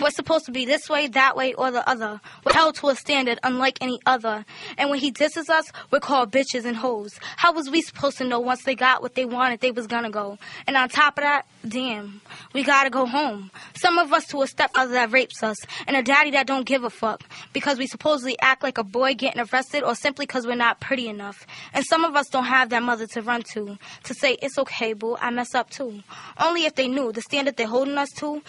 We're supposed to be this way, that way, or the other. We're held to a standard unlike any other. And when he disses us, we're called bitches and hoes. How was we supposed to know once they got what they wanted, they was gonna go? And on top of that, damn, we gotta go home. Some of us to a stepfather that rapes us, and a daddy that don't give a fuck, because we supposedly act like a boy getting arrested, or simply because we're not pretty enough. And some of us don't have that mother to run to say, it's okay, boo, I mess up too. Only if they knew the standard they're holding us to